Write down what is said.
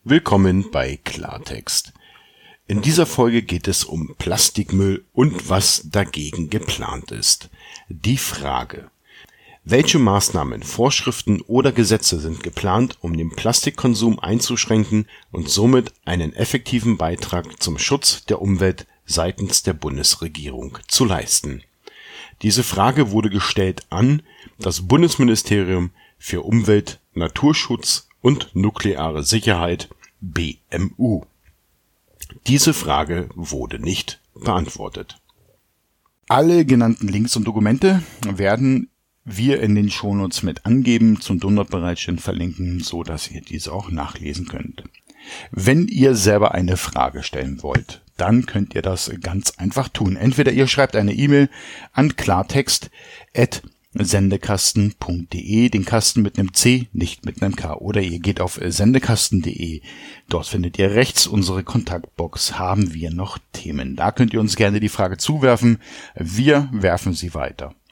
Willkommen bei Klartext. In dieser Folge geht es um Plastikmüll und was dagegen geplant ist. Die Frage: Welche Maßnahmen, Vorschriften oder Gesetze sind geplant, um den Plastikkonsum einzuschränken und somit einen effektiven Beitrag zum Schutz der Umwelt seitens der Bundesregierung zu leisten? Diese Frage wurde gestellt an das Bundesministerium für Umwelt, Naturschutz und nukleare Sicherheit (BMU). Diese Frage wurde nicht beantwortet. Alle genannten Links und Dokumente werden wir in den Shownotes mit angeben, zum Download-Bereitstellen verlinken, so dass ihr diese auch nachlesen könnt. Wenn ihr selber eine Frage stellen wollt, dann könnt ihr das ganz einfach tun. Entweder ihr schreibt eine E-Mail an klartext@sendekasten.de, den Kasten mit einem C, nicht mit einem K, oder ihr geht auf sendekasten.de. Dort findet ihr rechts unsere Kontaktbox. Haben wir noch Themen? Da könnt ihr uns gerne die Frage zuwerfen. Wir werfen sie weiter.